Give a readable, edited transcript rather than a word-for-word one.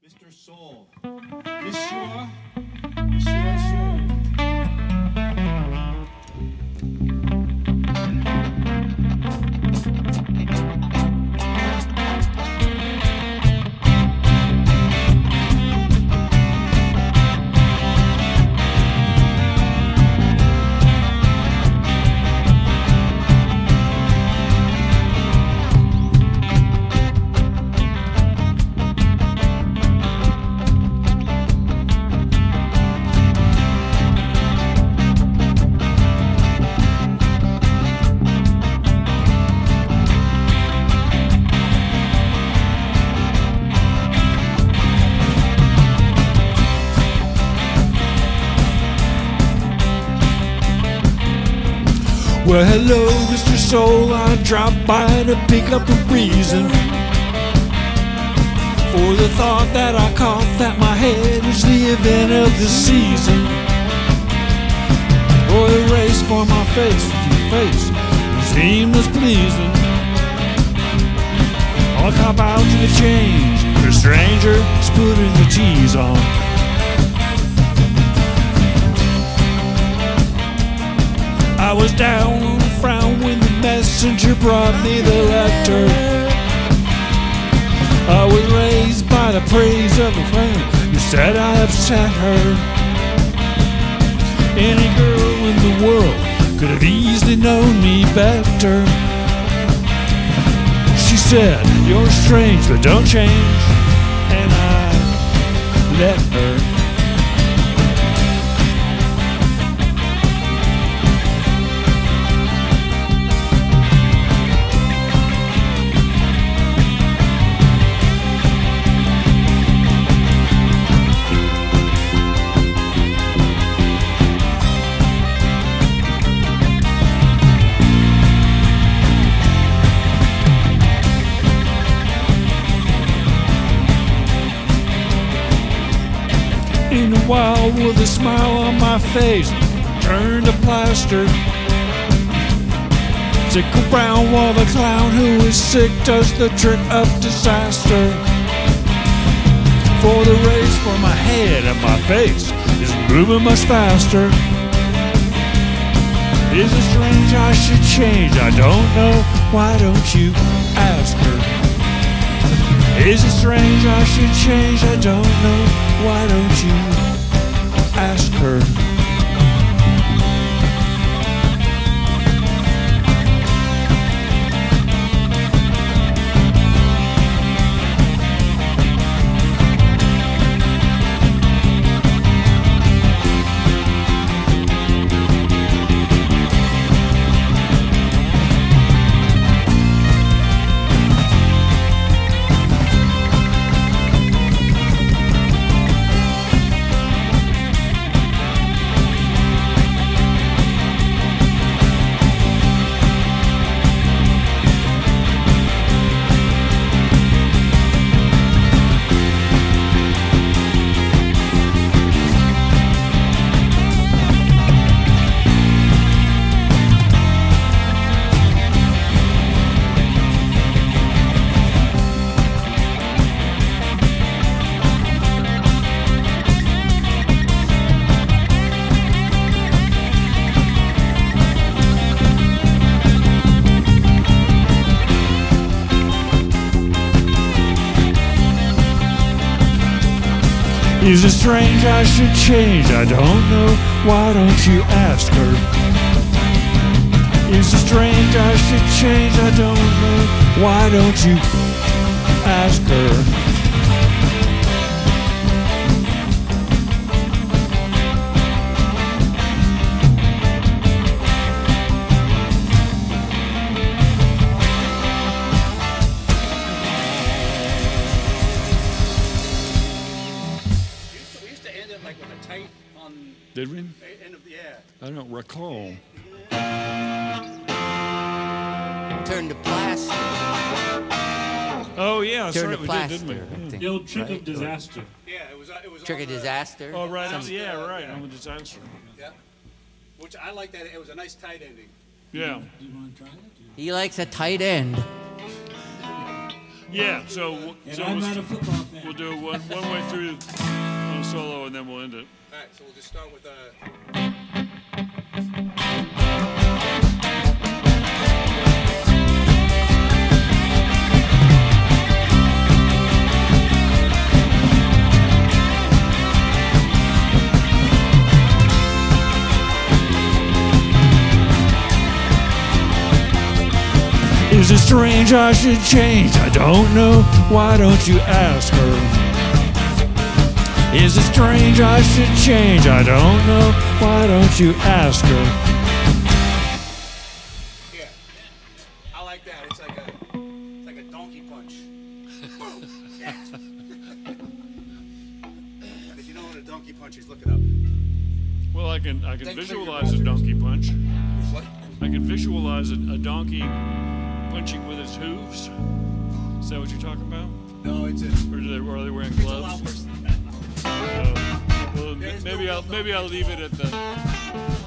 Mr. Soul. Monsieur Soul. Well, hello, Mr. Soul, I dropped by to pick up a reason for the thought that I caught that my head is the event of the season. Or the race for my face with your face seems pleasing. I'll cop out to the change, the stranger is putting the cheese on. I was down on the frown when the messenger brought me the letter. I was raised by the praise of a friend who said I upset her. Any girl in the world could have easily known me better. She said, you're strange but don't change, and I let her. In a while with a smile on my face turned to plaster. Sick around while the clown who is sick does the trick of disaster. For the race for my head and my face is moving much faster. Is it strange I should change? I don't know. Why don't you ask her? Is it strange I should change? I don't know. Why don't you ask her? Is it strange I should change? I don't know. Why don't you ask her? Is it strange I should change? I don't know. Why don't you ask her? Did we? Yeah. I don't recall. Turn to plastic. Oh yeah, that's Turn right, to we plaster. did, didn't we? The old trick of disaster. Yeah, it was Trick on of the- disaster. Oh right, yeah, right. On the disaster. Yeah. Which I like that. It was a nice tight ending. Yeah. Do you want to try it? He likes a tight end. Yeah, so And I'm not a football fan. we'll do it one way through on a solo, and then we'll end it. All right, so we'll just start with Is it strange I should change? I don't know. Why don't you ask her? Is it strange I should change? I don't know. Why don't you ask her? yeah. I like that. It's like a donkey punch. Boom. Yeah. And if you know what a donkey punch is, look it up. Well, I can Then visualize a donkey punch. What? I can visualize a donkey punching with his hooves. Is that what you're talking about? No, it's a. Or are they wearing It's a gloves? lot worse than that. Well, There's maybe no I'll leave it at the